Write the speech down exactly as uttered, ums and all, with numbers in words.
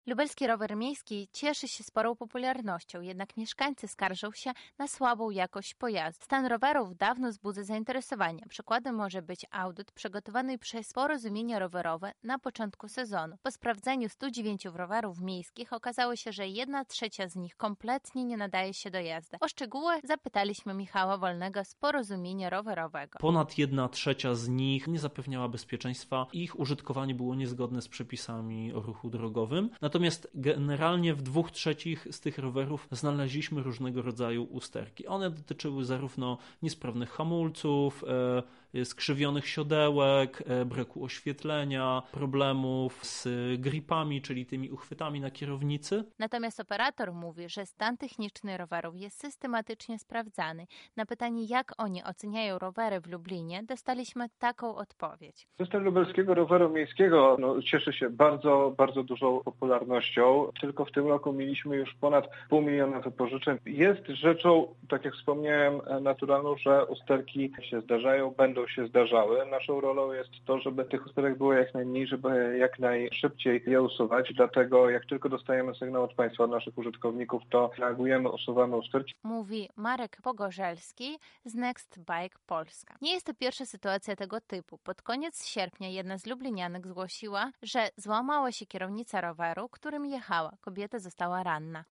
Lubelski rower miejski cieszy się sporą popularnością, jednak mieszkańcy skarżą się na słabą jakość pojazdu. Stan rowerów dawno wzbudza zainteresowanie. Przykładem może być audyt przygotowany przez Porozumienie Rowerowe na początku sezonu. Po sprawdzeniu stu dziewięciu rowerów miejskich okazało się, że jedna trzecia z nich kompletnie nie nadaje się do jazdy. O szczegóły zapytaliśmy Michała Wolnego z Porozumienia Rowerowego. Ponad jedna trzecia z nich nie zapewniała bezpieczeństwa. Ich użytkowanie było niezgodne z przepisami o ruchu drogowym. Natomiast generalnie w dwóch trzecich z tych rowerów znaleźliśmy różnego rodzaju usterki. One dotyczyły zarówno niesprawnych hamulców, e, skrzywionych siodełek, e, braku oświetlenia, problemów z gripami, czyli tymi uchwytami na kierownicy. Natomiast operator mówi, że stan techniczny rowerów jest systematycznie sprawdzany. Na pytanie, jak oni oceniają rowery w Lublinie, dostaliśmy taką odpowiedź. System lubelskiego roweru miejskiego no, cieszy się bardzo, bardzo dużą popularnością. Tylko w tym roku mieliśmy już ponad pół miliona wypożyczeń. Jest rzeczą, tak jak wspomniałem, naturalną, że usterki się zdarzają, będą się zdarzały. Naszą rolą jest to, żeby tych usterek było jak najmniej, żeby jak najszybciej je usuwać. Dlatego jak tylko dostajemy sygnał od Państwa, od naszych użytkowników, to reagujemy, usuwamy usterki. Mówi Marek Pogorzelski z Next Bike Polska. Nie jest to pierwsza sytuacja tego typu. Pod koniec sierpnia jedna z lublinianek zgłosiła, że złamała się kierownica roweru, którym jechała. Kobieta została ranna.